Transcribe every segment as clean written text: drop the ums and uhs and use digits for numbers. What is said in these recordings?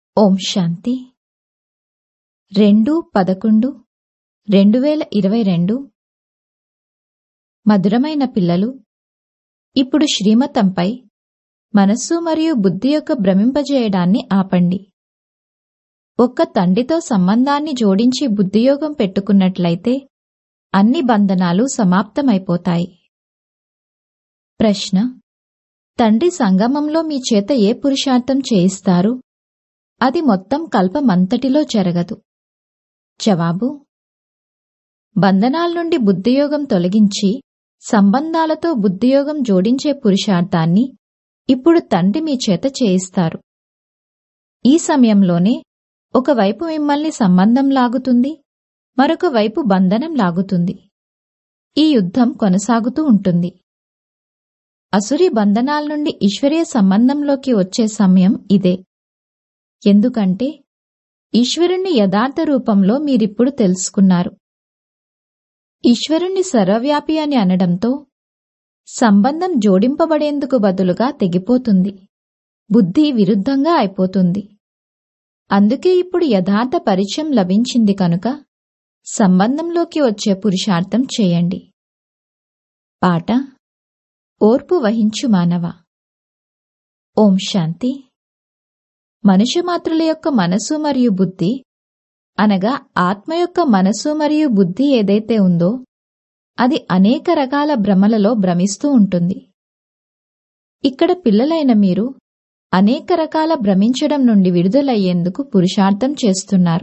ఓం శాంతి 2/11/2022 మధురమైన పిల్లలు, ఇప్పుడు శ్రీమతంపై మనస్సు మరియు బుద్ధి యొక్క భ్రమింపజేయడాన్ని ఆపండి. ఒక్క తండ్రితో సంబంధాన్ని జోడించి బుద్ధియోగం పెట్టుకున్నట్లయితే అన్ని బంధనాలు సమాప్తమైపోతాయి. ప్రశ్న: తండ్రి సంగమంలో మీ చేత ఏ పురుషార్థం చేయిస్తారు? అది మొత్తం కల్పమంతటిలో జరగదు. జవాబు: బంధనాల నుండి బుద్ధియోగం తొలగించి సంబంధాలతో బుద్ధియోగం జోడించే పురుషార్థాన్ని ఇప్పుడు తండ్రి మీ చేత చేయిస్తారు. ఈ సమయంలోనే ఒకవైపు మిమ్మల్ని సంబంధం లాగుతుంది, మరొక వైపు బంధనం లాగుతుంది. ఈ యుద్ధం కొనసాగుతూ ఉంటుంది. అసురీ బంధనాల నుండి ఈశ్వరీయ సంబంధంలోకి వచ్చే సమయం ఇదే. ఎందుకంటే ఈశ్వరుణ్ణి యథార్థ రూపంలో మీరిప్పుడు తెలుసుకున్నారు. ఈశ్వరుణ్ణి సర్వవ్యాపి అని అనడంతో సంబంధం జోడింపబడేందుకు బదులుగా తెగిపోతుంది, బుద్ధి విరుద్ధంగా అయిపోతుంది. అందుకే ఇప్పుడు యథార్థ పరిచయం లభించింది కనుక సంబంధంలోకి వచ్చే పురుషార్థం చేయండి. పాట: ఓర్పు వహించు మానవ. ఓం శాంతి. మనుష్యమాత్రుల యొక్క మనసు మరియు బుద్ధి అనగా ఆత్మ యొక్క మనసు మరియు బుద్ధి ఏదైతే ఉందో అది అనేక రకాల భ్రమలలో భ్రమిస్తూ ఉంటుంది. ఇక్కడ పిల్లలైన మీరు అనేక రకాల భ్రమించడం నుండి విడుదలయ్యేందుకు పురుషార్థం చేస్తున్నారు.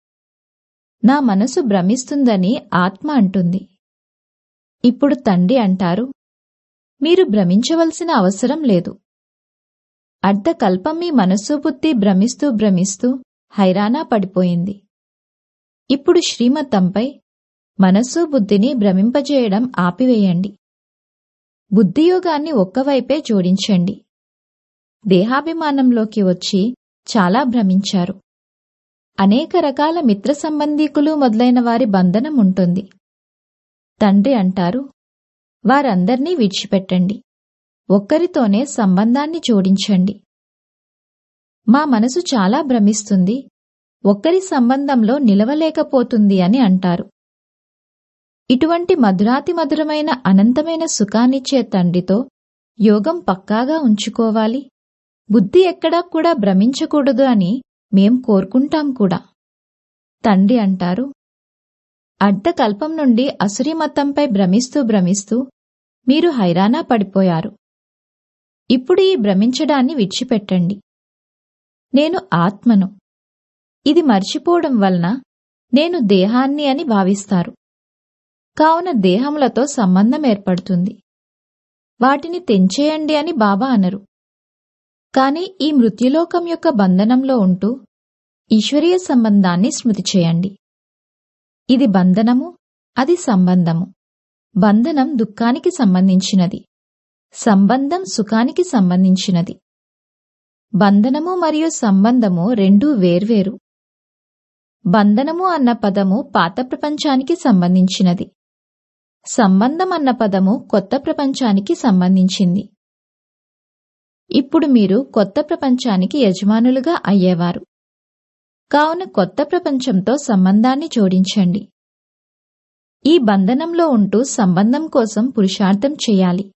నా మనసు భ్రమిస్తుందని ఆత్మ అంటుంది. ఇప్పుడు తండ్రి అంటారు, మీరు భ్రమించవలసిన అవసరం లేదు. అర్ధకల్పం మీ మనస్సు బుద్ధి భ్రమిస్తూ హైరానా పడిపోయింది. ఇప్పుడు శ్రీమతంపై మనస్సు బుద్ధిని భ్రమింపజేయడం ఆపివేయండి. బుద్ధియోగాన్ని ఒక్కవైపే జోడించండి. దేహాభిమానంలోకి వచ్చి చాలా భ్రమించారు. అనేక రకాల మిత్ర సంబంధీకులు మొదలైన వారి బంధనం ఉంటుంది. తండ్రి అంటారు, వారందర్నీ విడిచిపెట్టండి, ఒక్కరితోనే సంబంధాన్ని జోడించండి. మా మనసు చాలా భ్రమిస్తుంది, ఒక్కరి సంబంధంలో నిలవలేకపోతుంది అని అంటారు. ఇటువంటి మధురాతి మధురమైన అనంతమైన సుఖాన్నిచ్చే తండ్రితో యోగం పక్కాగా ఉంచుకోవాలి. బుద్ధి ఎక్కడా కూడా భ్రమించకూడదు అని మేం కోరుకుంటాం కూడా. తండ్రి అంటారు, అర్ధకల్పం నుండి అసురీ మతంపై భ్రమిస్తూ మీరు హైరానా పడిపోయారు. ఇప్పుడు ఈ భ్రమించడాన్ని విడిచిపెట్టండి. నేను ఆత్మను. ఇది మర్చిపోవడం వలన నేను దేహాన్ని అని భావిస్తారు. కావున దేహములతో సంబంధం ఏర్పడుతుంది. వాటిని తెంచేయండి అని బాబా అనరు. కాని ఈ మృత్యులోకం యొక్క బంధనంలో ఉంటూ ఈశ్వరీయ సంబంధాన్ని స్మృతి చేయండి. ఇది బంధనము, అది సంబంధము. బంధనం దుఃఖానికి సంబంధించినది, సంబంధం సుఖానికి సంబంధించినది. బంధనము మరియు సంబంధము రెండూ వేర్వేరు. బంధనము అన్న పదము పాత ప్రపంచానికి సంబంధించినది, సంబంధం అన్న పదము కొత్త ప్రపంచానికి సంబంధించింది. ఇప్పుడు మీరు కొత్త ప్రపంచానికి యజమానులుగా అయ్యేవారు. కావున కొత్త ప్రపంచంతో సంబంధాన్ని జోడించండి. ఈ బంధనంలో ఉంటూ సంబంధం కోసం పురుషార్థం చేయాలి.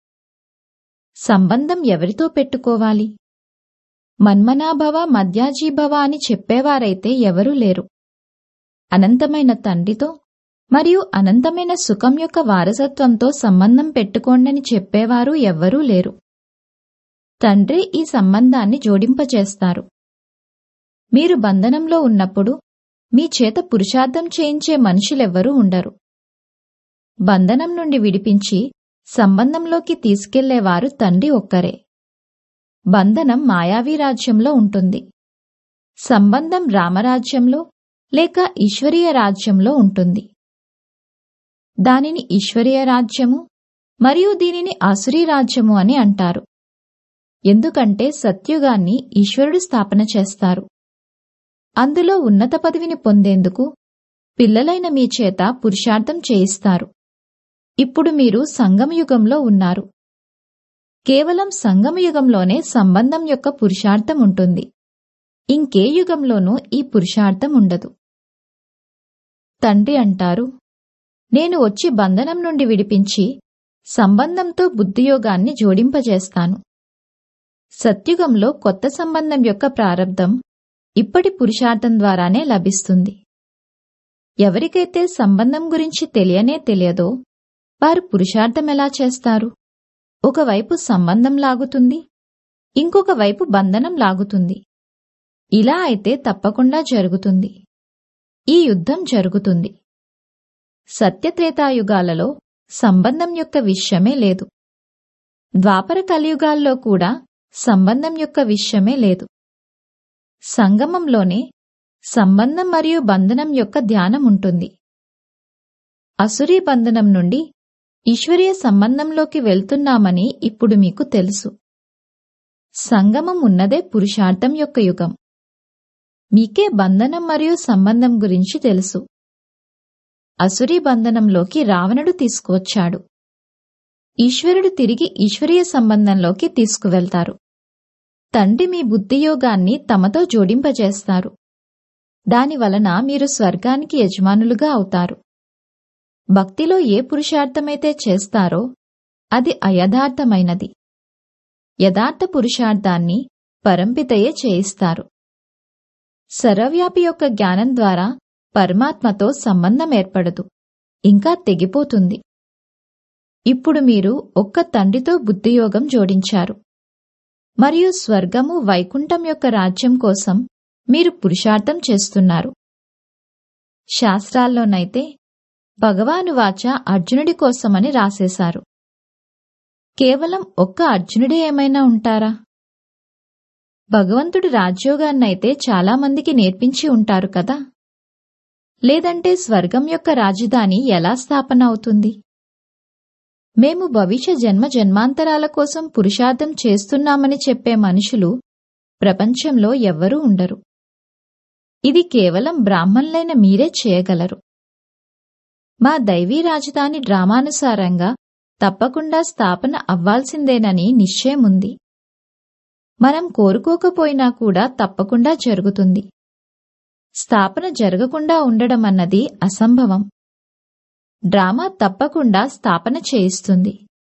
సంబంధం ఎవరితో పెట్టుకోవాలి? మన్మనాభవ మధ్యాజీభవ అని చెప్పేవారైతే ఎవరూ లేరు. అనంతమైన తండ్రితో మరియు అనంతమైన సుఖం యొక్క వారసత్వంతో సంబంధం పెట్టుకోండని చెప్పేవారు ఎవ్వరూ లేరు. తండ్రి ఈ సంబంధాన్ని జోడింపజేస్తారు. మీరు బంధనంలో ఉన్నప్పుడు మీ చేత పురుషార్థం చేయించే మనుషులెవ్వరూ ఉండరు. బంధనం నుండి విడిపించి సంబంధంలోకి తీసుకెళ్లేవారు తండ్రి ఒక్కరే. బంధనం మాయావీ రాజ్యంలో ఉంటుంది. సంబంధం రామరాజ్యంలో లేక ఈశ్వరీయ రాజ్యంలో ఉంటుంది. దానిని ఈశ్వరీయ రాజ్యము మరియు దీనిని ఆసురీ రాజ్యము అని అంటారు. ఎందుకంటే సత్యుగాన్ని ఈశ్వరుడు స్థాపన చేస్తారు. అందులో ఉన్నత పదవిని పొందేందుకు పిల్లలైన మీ చేత పురుషార్థం చేయిస్తారు. ఇప్పుడు మీరు సంగమయుగంలో ఉన్నారు. కేవలం సంగమయుగంలోనే సంబంధం యొక్క పురుషార్థం ఉంటుంది. ఇంకే యుగంలోనూ ఈ పురుషార్థం ఉండదు. తండ్రి అంటారు, నేను వచ్చి బంధనం నుండి విడిపించి సంబంధంతో బుద్ధియోగాన్ని జోడింపజేస్తాను. సత్యుగంలో కొత్త సంబంధం యొక్క ప్రారబ్ధం ఇప్పటి పురుషార్థం ద్వారానే లభిస్తుంది. ఎవరికైతే సంబంధం గురించి తెలియనే తెలియదో వారు పురుషార్థం ఎలా చేస్తారు? ఒకవైపు సంబంధం లాగుతుంది, ఇంకొక వైపు బంధనం లాగుతుంది. ఇలా అయితే తప్పకుండా జరుగుతుంది. ఈ యుద్ధం జరుగుతుంది. సత్యత్రేతాయుగాలలో సంబంధం యొక్క విషయమే లేదు. ద్వాపర కలియుగాల్లో కూడా సంబంధం యొక్క విషయమే లేదు. సంగమంలోనే సంబంధం మరియు బంధనం యొక్క ధ్యానం ఉంటుంది. అసురీ బంధనం నుండి ఈశ్వరీయ సంబంధంలోకి వెళ్తున్నామని ఇప్పుడు మీకు తెలుసు. సంగమం ఉన్నదే పురుషార్థం యొక్క యుగం. మీకే బంధనం మరియు సంబంధం గురించి తెలుసు. అసురీ బంధనంలోకి రావణుడు తీసుకువచ్చాడు. ఈశ్వరుడు తిరిగి ఈశ్వరీయ సంబంధంలోకి తీసుకువెళ్తారు. తండ్రి మీ బుద్ధియోగాన్ని తమతో జోడింపజేస్తారు. దానివలన మీరు స్వర్గానికి యజమానులుగా అవుతారు. భక్తిలో ఏ పురుషార్థమైతే చేస్తారో అది అయథార్థమైనది. యథార్థ పురుషార్థాన్ని పరంపితయే చేయిస్తారు. సర్వవ్యాపి యొక్క జ్ఞానం ద్వారా పరమాత్మతో సంబంధం ఏర్పడదు, ఇంకా తెగిపోతుంది. ఇప్పుడు మీరు ఒక్క తండ్రితో బుద్ధియోగం జోడించారు మరియు స్వర్గము వైకుంఠం యొక్క రాజ్యం కోసం మీరు పురుషార్థం చేస్తున్నారు. శాస్త్రాల్లోనైతే భగవానువాచ అర్జునుడి కోసమని రాసేశారు. కేవలం ఒక్క అర్జునుడే ఏమైనా ఉంటారా? భగవంతుడి రాజ్యోగాన్నైతే చాలామందికి నేర్పించి ఉంటారు కదా. లేదంటే స్వర్గం యొక్క రాజధాని ఎలా స్థాపన అవుతుంది? మేము భవిష్య జన్మ జన్మాంతరాల కోసం పురుషార్థం చేస్తున్నామని చెప్పే మనుషులు ప్రపంచంలో ఎవ్వరూ ఉండరు. ఇది కేవలం బ్రాహ్మణులైన మీరే చేయగలరు. మా దైవీ రాజధాని డ్రామానుసారంగా తప్పకుండా స్థాపన అవ్వాల్సిందేనని నిశ్చయముంది. మనం కోరుకోకపోయినా కూడా తప్పకుండా జరుగుతుంది. స్థాపన జరగకుండా ఉండడం అన్నది అసంభవం. డ్రామా తప్పకుండా స్థాపన చేయిస్తుంది.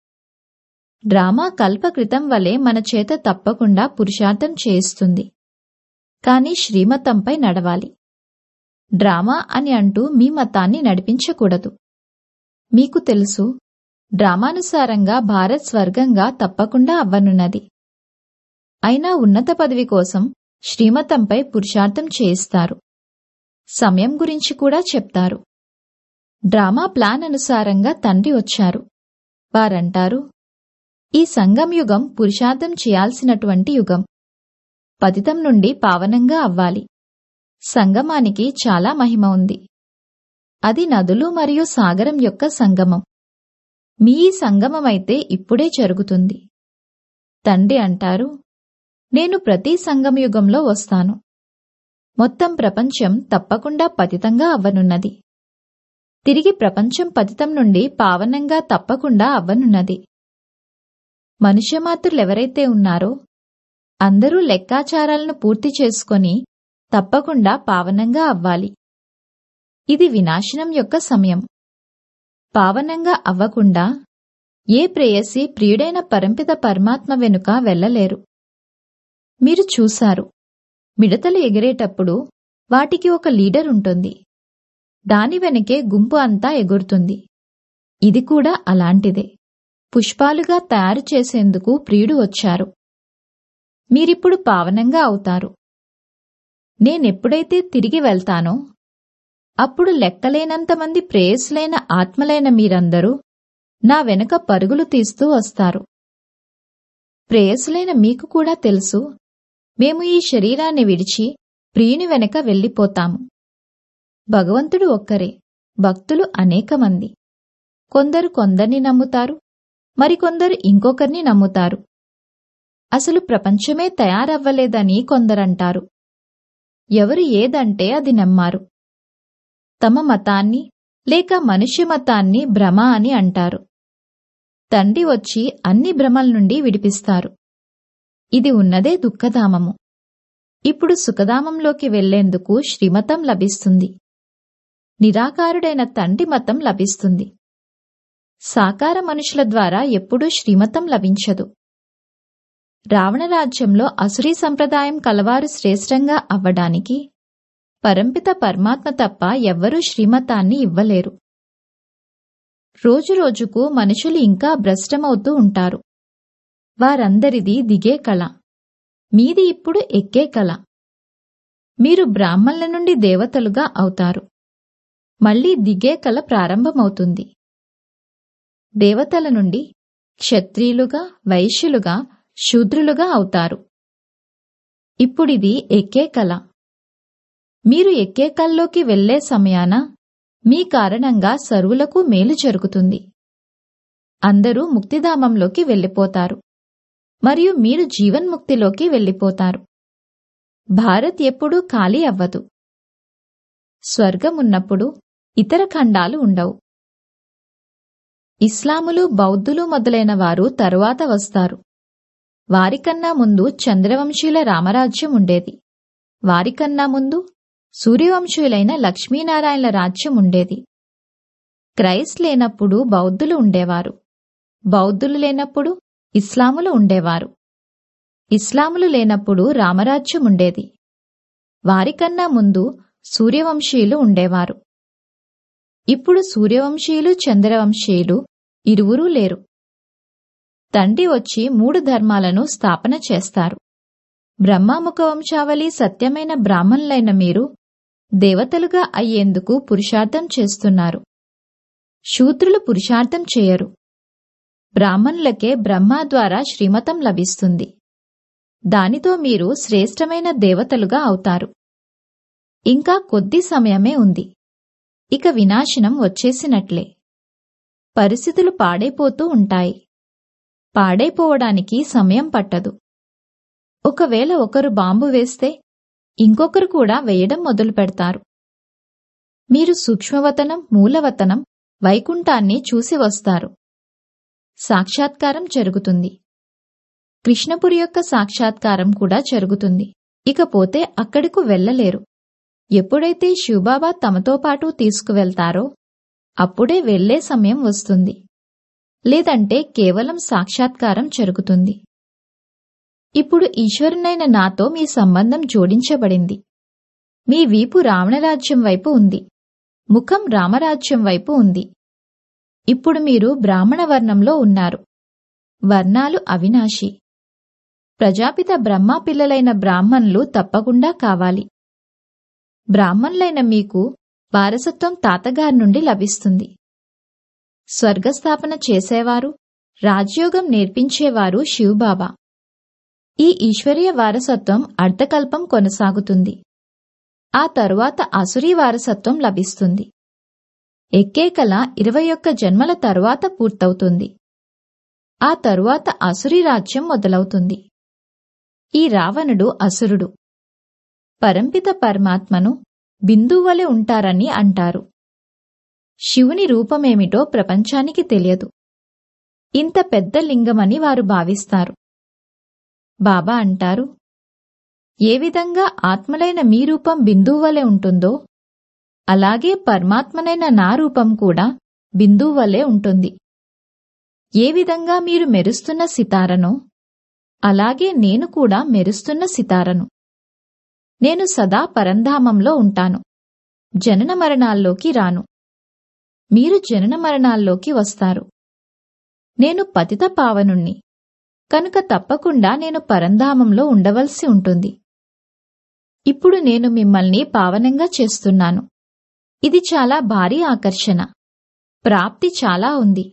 డ్రామా కల్పకృతం వలె మన చేత తప్పకుండా పురుషార్థం చేయిస్తుంది. కాని శ్రీమతంపై నడవాలి. డ్రామా అని అంటూ మీ మతాన్ని నడిపించకూడదు. మీకు తెలుసు, డ్రామానుసారంగా భారత్ స్వర్గంగా తప్పకుండా అవ్వనున్నది. అయినా ఉన్నత పదవి కోసం శ్రీమతంపై పురుషార్థం చేయిస్తారు. సమయం గురించి కూడా చెప్తారు. డ్రామా ప్లాన్ అనుసారంగా తండ్రి వచ్చారు. వారంటారు, ఈ సంగం యుగం పురుషార్థం చేయాల్సినటువంటి యుగం. పతితం నుండి పావనంగా అవ్వాలి. సంగమానికి చాలా మహిమ ఉంది. అది నదులు మరియు సాగరం యొక్క సంగమం. మీ ఈ సంగమమైతే ఇప్పుడే జరుగుతుంది. తండ్రి అంటారు, నేను ప్రతి సంగమయుగంలో వస్తాను. మొత్తం ప్రపంచం తప్పకుండా పతితంగా అవ్వనున్నది. తిరిగి ప్రపంచం పతితం నుండి పావనంగా తప్పకుండా అవ్వనున్నది. మనుష్యమాతృలెవరైతే ఉన్నారో అందరూ లెక్కాచారాలను పూర్తి చేసుకొని తప్పకుండా పావనంగా అవ్వాలి. ఇది వినాశనం యొక్క సమయం. పావనంగా అవ్వకుండా ఏ ప్రేయసి ప్రియుడైన పరంపిత పరమాత్మ వెనుక వెళ్లలేరు. మీరు చూశారు, మిడతలు ఎగిరేటప్పుడు వాటికి ఒక లీడర్ ఉంటుంది. దాని వెనకే గుంపు అంతా ఎగురుతుంది. ఇది కూడా అలాంటిదే. పుష్పాలుగా తయారు చేసేందుకు ప్రియుడు వచ్చారు. మీరిప్పుడు పావనంగా అవుతారు. నేనెప్పుడైతే తిరిగి వెళ్తానో అప్పుడు లెక్కలేనంతమంది ప్రేయసులైన ఆత్మలైన మీరందరూ నా వెనుక పరుగులు తీస్తూ వస్తారు. ప్రేయసులైన మీకు కూడా తెలుసు, మేము ఈ శరీరాన్ని విడిచి ప్రియుని వెనక వెళ్ళిపోతాము. భగవంతుడు ఒక్కరే, భక్తులు అనేకమంది. కొందరు కొందరిని నమ్ముతారు, మరికొందరు ఇంకొకరిని నమ్ముతారు. అసలు ప్రపంచమే తయారవ్వలేదని కొందరంటారు. ఎవరు ఏదంటే అది నమ్మారు. తమ మతాన్ని లేక మనుష్య మతాన్ని భ్రమ అని అంటారు. తండ్రి వచ్చి అన్ని భ్రమల నుండి విడిపిస్తారు. ఇది ఉన్నదే దుఃఖధామము. ఇప్పుడు సుఖధామంలోకి వెళ్లేందుకు శ్రీమతం లభిస్తుంది. నిరాకారుడైన తండ్రి మతం లభిస్తుంది. సాకార మనుషుల ద్వారా ఎప్పుడూ శ్రీమతం లభించదు. రావణరాజ్యంలో అసురీ సంప్రదాయం కలవారు శ్రేష్టంగా అవ్వడానికి పరంపిత పరమాత్మ తప్ప ఎవ్వరూ శ్రీమతాన్ని ఇవ్వలేరు. రోజురోజుకు మనుషులు ఇంకా భ్రష్టమవుతూ ఉంటారు. వారందరిది దిగే కళ, మీది ఇప్పుడు ఎక్కే కళ. మీరు బ్రాహ్మణుల నుండి దేవతలుగా అవుతారు. మళ్లీ దిగే కళ ప్రారంభమవుతుంది. దేవతల నుండి క్షత్రియులుగా, వైశ్యులుగా, శూద్రులుగా అవుతారు. ఇప్పుడిది ఎక్కే కళ. మీరు ఎక్కే కళలోకి వెళ్లే సమయాన మీ కారణంగా సర్వులకు మేలు జరుగుతుంది. అందరూ ముక్తిధామంలోకి వెళ్లిపోతారు మరియు మీరు జీవన్ముక్తిలోకి వెళ్లిపోతారు. భారత్ ఎప్పుడూ ఖాళీ అవ్వదు. స్వర్గమున్నప్పుడు ఇతర ఖండాలు ఉండవు. ఇస్లాములు, బౌద్ధులు మొదలైన వారు తరువాత వస్తారు. వారికన్నా ముందు చంద్రవంశీయుల రామరాజ్యం ఉండేది. వారికన్నా ముందు సూర్యవంశీయులైన లక్ష్మీనారాయణల రాజ్యం ఉండేది. క్రైస్ట్ లేనప్పుడు బౌద్ధులు ఉండేవారు. బౌద్ధులు లేనప్పుడు ఇస్లాములు ఉండేవారు. ఇస్లాములు లేనప్పుడు రామరాజ్యం ఉండేది. వారికన్నా ముందు సూర్యవంశీయులు ఉండేవారు. ఇప్పుడు సూర్యవంశీయులు, చంద్రవంశీయులు ఇరువురూ లేరు. తండ్రి వచ్చి 3 ధర్మాలను స్థాపన చేస్తారు. బ్రహ్మాముఖ వంశావళి సత్యమైన బ్రాహ్మణులైన మీరు దేవతలుగా అయ్యేందుకు పురుషార్థం చేస్తున్నారు. శూద్రులు పురుషార్థం చేయరు. బ్రాహ్మణులకే బ్రహ్మ ద్వారా శ్రీమతం లభిస్తుంది. దానితో మీరు శ్రేష్టమైన దేవతలుగా అవుతారు. ఇంకా కొద్ది సమయమే ఉంది. ఇక వినాశనం వచ్చేసినట్లే. పరిస్థితులు పాడైపోతూ ఉంటాయి. పాడైపోవడానికి సమయం పట్టదు. ఒకవేళ ఒకరు బాంబు వేస్తే ఇంకొకరు కూడా వేయడం మొదలు పెడతారు. మీరు సూక్ష్మవతనం, మూలవతనం, వైకుంఠాన్ని చూసి వస్తారు. సాక్షాత్కారం జరుగుతుంది. కృష్ణపురి యొక్క సాక్షాత్కారం కూడా జరుగుతుంది. ఇకపోతే అక్కడకు వెళ్లలేరు. ఎప్పుడైతే శివబాబా తమతో పాటు తీసుకువెళ్తారో అప్పుడే వెళ్లే సమయం వస్తుంది. లేదంటే కేవలం సాక్షాత్కారం జరుగుతుంది. ఇప్పుడు ఈశ్వరునైన నాతో మీ సంబంధం జోడించబడింది. మీ వీపు రావణరాజ్యం వైపు ఉంది. ముఖం రామరాజ్యం వైపు ఉంది. ఇప్పుడు మీరు బ్రాహ్మణ వర్ణంలో ఉన్నారు. వర్ణాలు అవినాశి. ప్రజాపిత బ్రహ్మ పిల్లలైన బ్రాహ్మణులు తప్పకుండా కావాలి. బ్రాహ్మణులైన మీకు వారసత్వం తాతగారి నుండి లభిస్తుంది. స్వర్గస్థాపన చేసేవారు, రాజయోగం నేర్పించేవారు శివబాబా. ఈ ఈశ్వరీయ వారసత్వం అర్ధకల్పం కొనసాగుతుంది. ఆ తరువాత అసురీ వారసత్వం లభిస్తుంది. ఎక్కే కల 21 జన్మల తరువాత పూర్తవుతుంది. ఆ తరువాత అసురీ రాజ్యం మొదలవుతుంది. ఈ రావణుడు అసురుడు. పరంపిత పరమాత్మను బిందువువలె ఉంటారని అంటారు. శివుని రూపమేమిటో ప్రపంచానికి తెలియదు. ఇంత పెద్ద లింగమని వారు భావిస్తారు. బాబా అంటారు, ఏ విధంగా ఆత్మలైన మీ రూపం బిందువువలె ఉంటుందో అలాగే పరమాత్మనైన నా రూపం కూడా బిందువువలె ఉంటుంది. ఏ విధంగా మీరు మెరుస్తున్న సితారనో అలాగే నేను కూడా మెరుస్తున్న సితారను. నేను సదా పరంధామంలో ఉంటాను. జనన మరణాల్లోకి రాను. మీరు జనన మరణాల్లోకి వస్తారు. నేను పతిత పావనుణ్ణి కనుక తప్పకుండా నేను పరంధామంలో ఉండవలసి ఉంటుంది. ఇప్పుడు నేను మిమ్మల్ని పావనంగా చేస్తున్నాను. ఇది చాలా భారీ ఆకర్షణ. ప్రాప్తి చాలా ఉంది.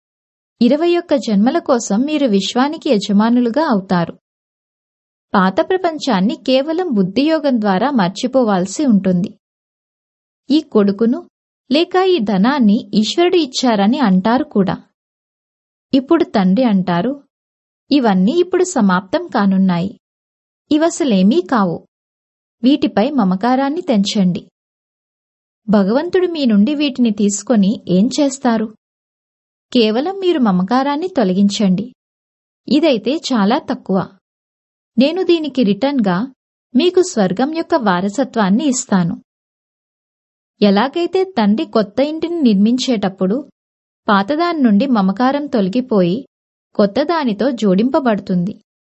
21 జన్మల కోసం మీరు విశ్వానికి యజమానులుగా అవుతారు. పాత ప్రపంచాన్ని కేవలం బుద్ధియోగం ద్వారా మర్చిపోవాల్సి ఉంటుంది. ఈ కొడుకును లేక ఈ ధనాన్ని ఈశ్వరుడు ఇచ్చారని అంటారు కూడా. ఇప్పుడు తండ్రి అంటారు, ఇవన్నీ ఇప్పుడు సమాప్తం కానున్నాయి. ఇవసలేమీ కావు. వీటిపై మమకారాన్ని తెంచండి. భగవంతుడు మీ నుండి వీటిని తీసుకొని ఏం చేస్తారు? కేవలం మీరు మమకారాన్ని తొలగించండి. ఇదైతే చాలా తక్కువ. నేను దీనికి రిటర్న్గా మీకు స్వర్గం యొక్క వారసత్వాన్ని ఇస్తాను. ఎలాగైతే తండ్రి కొత్త ఇంటిని నిర్మించేటప్పుడు పాతదాని నుండి మమకారం తొలగిపోయి కొత్తదానితో జోడింపబడుతుంది.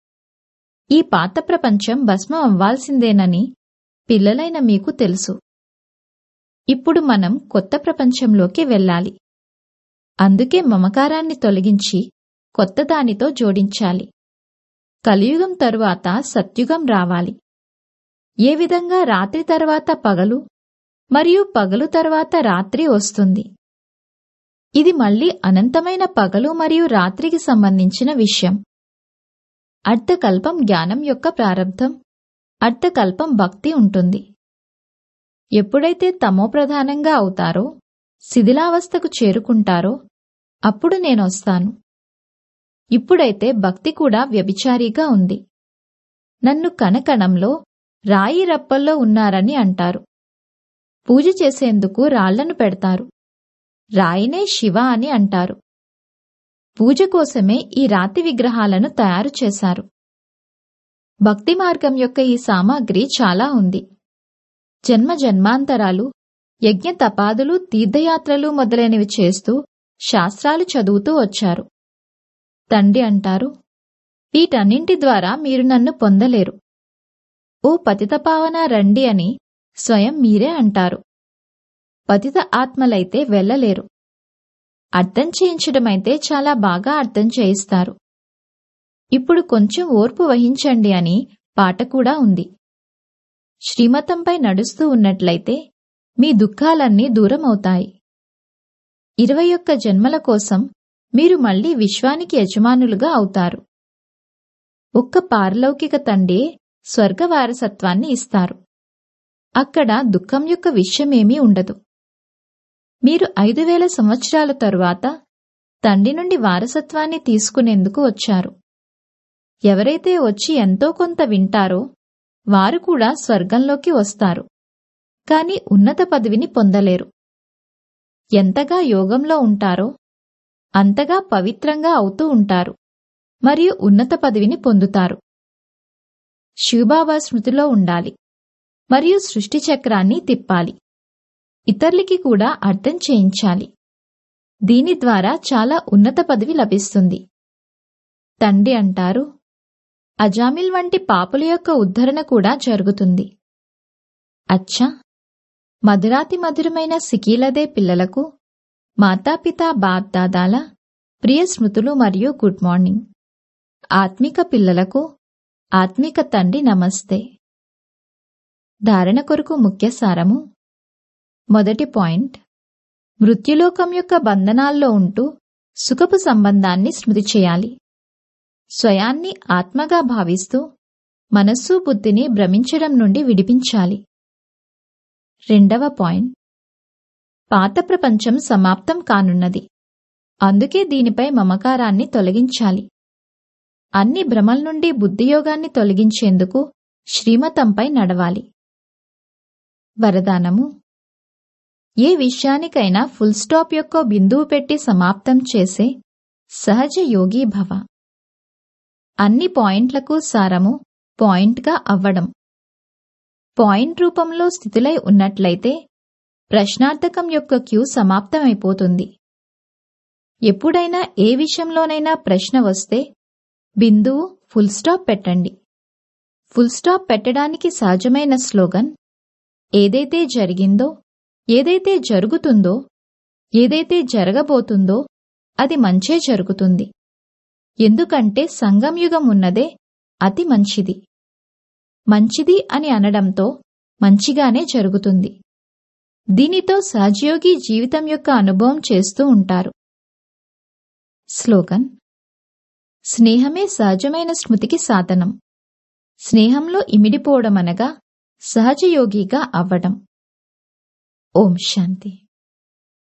ఈ పాత ప్రపంచం భస్మం అవ్వాల్సిందేనని పిల్లలైన మీకు తెలుసు. ఇప్పుడు మనం కొత్త ప్రపంచంలోకి వెళ్ళాలి. అందుకే మమకారాన్ని తొలగించి కొత్తదానితో జోడించాలి. కలియుగం తరువాత సత్యుగం రావాలి. ఏ విధంగా రాత్రి తర్వాత పగలు మరియు పగలు తర్వాత రాత్రి వస్తుంది. ఇది మళ్లీ అనంతమైన పగలు మరియు రాత్రికి సంబంధించిన విషయం. అర్ధకల్పం జ్ఞానం యొక్క ప్రారంధం, అర్ధకల్పం భక్తి ఉంటుంది. ఎప్పుడైతే తమోప్రధానంగా అవుతారో, శిథిలావస్థకు చేరుకుంటారో అప్పుడు నేనొస్తాను. ఇప్పుడైతే భక్తి కూడా వ్యభిచారిగా ఉంది. నన్ను కణకణంలో రాయి రప్పల్లో ఉన్నారని అంటారు. పూజ చేసేందుకు రాళ్లను పెడతారు. రాయినే శివ అని అంటారు. పూజ కోసమే ఈ రాతి విగ్రహాలను తయారు చేశారు. భక్తి మార్గం యొక్క ఈ సామాగ్రి చాలా ఉంది. జన్మ జన్మాంతరాలు యజ్ఞ తపాదులు, తీర్థయాత్రలు మొదలైనవి చేస్తూ శాస్త్రాలు చదువుతూ వచ్చారు. తండ్రి అంటారు, వీటన్నింటి ద్వారా మీరు నన్ను పొందలేరు. ఓ పతితపావన రండి అని స్వయం మీరే అంటారు. పతిత ఆత్మలైతే వెళ్ళలేరు. అర్థం చేయించడమైతే చాలా బాగా అర్థం చేయిస్తారు. ఇప్పుడు కొంచెం ఓర్పు వహించండి అని పాట కూడా ఉంది. శ్రీమతంపై నడుస్తూ ఉన్నట్లయితే మీ దుఃఖాలన్నీ దూరమవుతాయి. 21 జన్మల కోసం మీరు మళ్లీ విశ్వానికి యజమానులుగా అవుతారు. ఒక్క పారలౌకిక తండ్రి స్వర్గ వారసత్వాన్ని ఇస్తారు. అక్కడ దుఃఖం యొక్క విషయమేమీ ఉండదు. మీరు 5000 సంవత్సరాల తరువాత తండ్రి నుండి వారసత్వాన్ని తీసుకునేందుకు వచ్చారు. ఎవరైతే వచ్చి ఎంతో కొంత వింటారో వారు కూడా స్వర్గంలోకి వస్తారు. కాని ఉన్నత పదవిని పొందలేరు. ఎంతగా యోగంలో ఉంటారో అంతగా పవిత్రంగా అవుతూ ఉంటారు మరియు ఉన్నత పదవిని పొందుతారు. శివబాబా స్మృతిలో ఉండాలి మరియు సృష్టి చక్రాన్ని తిప్పాలి. ఇతరులకి కూడా అర్థం చేయించాలి. దీని ద్వారా చాలా ఉన్నత పదవి లభిస్తుంది. తండ్రి అంటారు, అజామిల్ వంటి పాపుల యొక్క ఉద్ధరణ కూడా జరుగుతుంది. అచ్చా, మధురాతి మధురమైన సికీలదే పిల్లలకు మాతాపితా బాప్ దాదాల ప్రియ స్మృతులు మరియు గుడ్ మార్నింగ్. ఆత్మిక పిల్లలకు ఆత్మిక తండ్రి నమస్తే. ధారణ కొరకు ముఖ్య సారము. మొదటి పాయింట్, మృత్యులోకం యొక్క బంధనాల్లో ఉంటూ సుఖపు సంబంధాన్ని స్మృతి చేయాలి. స్వయాన్ని ఆత్మగా భావిస్తూ మనస్సు బుద్ధిని భ్రమించడం నుండి విడిపించాలి. రెండవ పాయింట్, పాత ప్రపంచం సమాప్తం కానున్నది. అందుకే దీనిపై మమకారాన్ని తొలగించాలి. అన్ని భ్రమల నుండి బుద్ధియోగాన్ని తొలగించేందుకు శ్రీమతంపై నడవాలి. వరదానము. ఏ విషయానికైనా ఫుల్ స్టాప్ యొక్క బిందువు పెట్టి సమాప్తం చేసే సహజ యోగి భవ. అన్ని పాయింట్లకు సారము పాయింట్గా అవ్వడం. పాయింట్ రూపంలో స్థితులై ఉన్నట్లయితే ప్రశ్నార్థకం యొక్క క్యూ సమాప్తమైపోతుంది. ఎప్పుడైనా ఏ విషయంలోనైనా ప్రశ్న వస్తే బిందువు ఫుల్ స్టాప్ పెట్టండి. ఫుల్ స్టాప్ పెట్టడానికి సహజమైన స్లోగన్, ఏదైతే జరిగిందో, ఏదైతే జరుగుతుందో, ఏదైతే జరగబోతుందో అది మంచే జరుగుతుంది. ఎందుకంటే సంగంయుగం ఉన్నదే అతి మంచిది. మంచిది అని అనడంతో మంచిగానే జరుగుతుంది. దీనితో సహజయోగి జీవితం యొక్క అనుభవం చేస్తూ ఉంటారు. స్లోగన్: స్నేహమే సహజమైన స్మృతికి సాధనం. స్నేహంలో ఇమిడిపోవడమనగా సహజయోగిగా అవ్వడం. ఓం శాంతి.